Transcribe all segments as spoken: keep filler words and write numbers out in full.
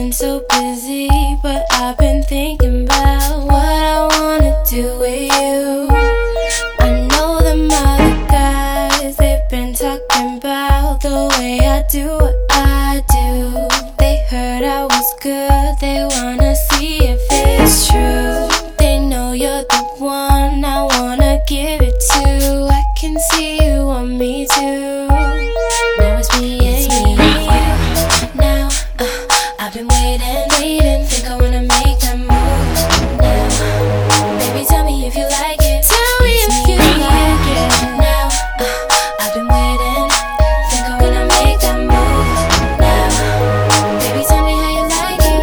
been so busy, but I've been thinking about what I wanna do with you. I know them other guys, they've been talking about the way I do what I do. They heard I was good, they wanna see if it's true. They know you're the one I wanna give it to. I can see you want me too. Now it's me and you. Now uh, I've been waiting, waiting. Think I wanna make that move now. Baby, tell me if you like it. Tell me if you like it. Now uh, I've been waiting. Think I wanna make that move now. Baby, tell me how you like it.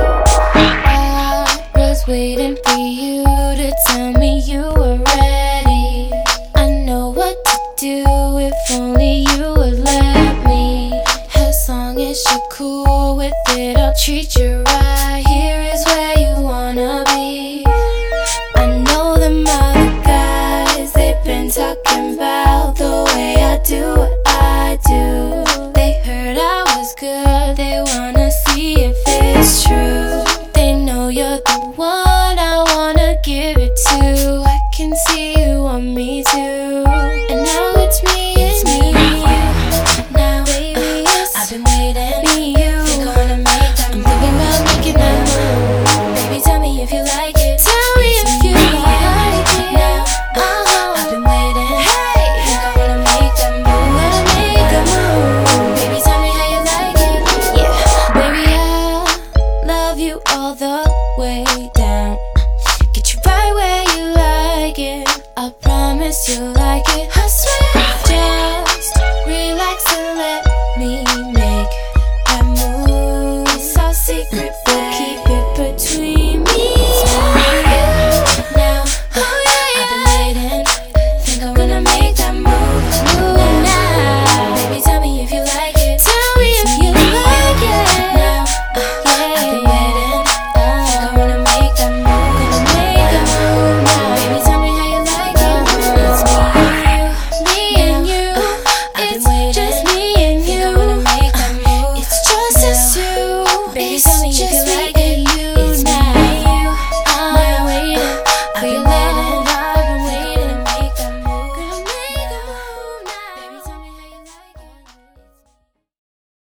I was waiting for you to tell me you were ready. I know what to do if only you would let me. As long as you're cool with it, I'll treat you right. Here is where you wanna be. I know them other guys, they've been talking about the way I do what I do. They heard I was good, they wanna see if it's true. They know you're the one I wanna give it to. I can see you want me too. And now it's me, it's me and you. Now, baby, uh, I've been waiting. Me and you. Think I wanna make that move. I'm thinking about making that move. Baby, tell me if you like it. Tell me if you like it. Now, uh-huh. I've been waiting. Hey, think I wanna make that move. Wanna make that move. Baby, tell me how you like it. Yeah, baby, I love you all the way down. Get you right where you like it. I promise you like it. I swear. Just relax and let me make that move. It's our secret, but keep it between me and you. Now, oh yeah, I've been waiting. Think I'm gonna make that move. Move now. Baby, tell me if you like it. Tell me if you like it. Now, uh, yeah, I've been waiting. Think I wanna make that move. Gonna make that move now. Baby, tell me how you like it. It's me and you, me and you. It's just me and you. Think I wanna make that move. It's just us two. Baby, tell me if you like it.